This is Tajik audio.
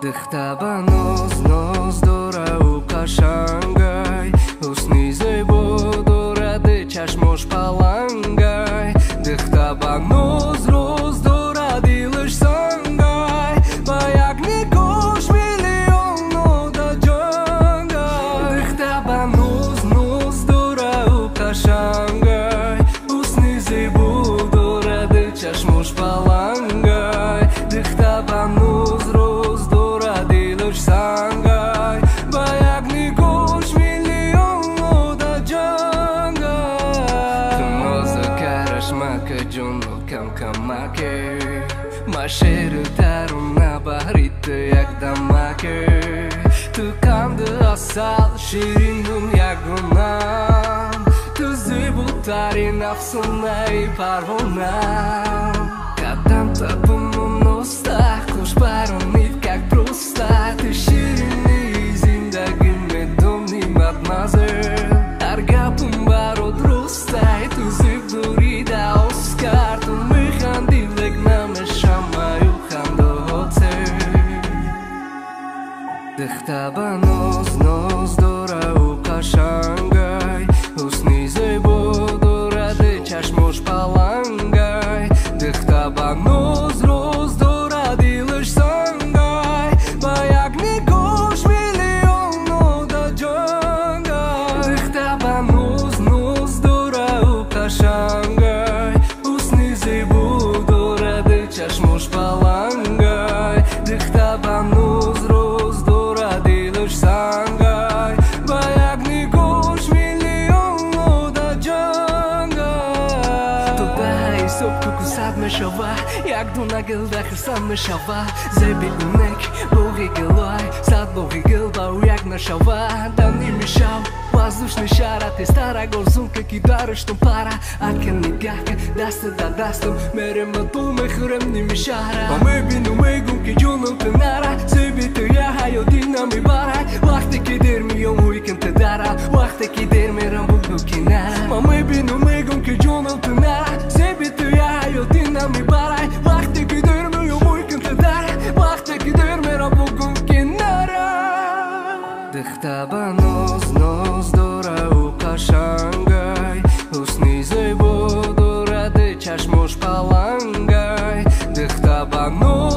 Дыхтаба ноз дора у кашангай, усни зебо доради чашмош палангай. Дыхтаба ноз дора дилаш сангай, ба як никош миллионно да джангай. Дыхтаба ноз дора у кашангай, усни зебо доради чашмош палангай. Дыхтаба ноз сангай, ба як никош миллионно да джангай. Ту моза караш мака джунно камаке, машеру таруна бахрита як дамаке. Ту канды асал ширинум як гунам, ту зибутари нафсунай парвонам. Кадам табуну носта, хуш паронит как просто. Ты ширинный зиндагиме домни мадмазел, аргапум баро друстай, ту зибдури да оскар, ту михандилек намешамаю хандоцел. Дыхтаба ноз дора у кашангай, усни зебо доради чашмош палангай. Дыхтаба ноз дора дилаш сангай, ба як никош миллионно да джангай. Дыхтаба ноз дора у кашангай, усни зебо доради чашмош палангай. Дыхтаба ноз дора дилаш сангай, ба як никош миллионно да джангай. Туда сопку сад мешава, як дунагил да хрсан мешава. Зебилунек боги гилай, сад боги гилбау як нашава. Да не мешал воздушный шар, а ты стара горзунка кидарыш тум пара. Акен нигахка дастам, мерем ату мехрем не мешара. Аме бину мегум ки джунам тенара, себите я хайо динами барай. Вахте ки дерми йом уикен те дара, вахте ки дерми рамбугу кинара. Аме бину мегум ки джунам тенара, себите я хайо динами барай. Вахте ки дерми йом уикен те дара, вахте ки дерми рамбугу кинара. Дыхтаба ноз дора у кашангай, усни зебо доради чашмош палангай. Дыхтаба ноз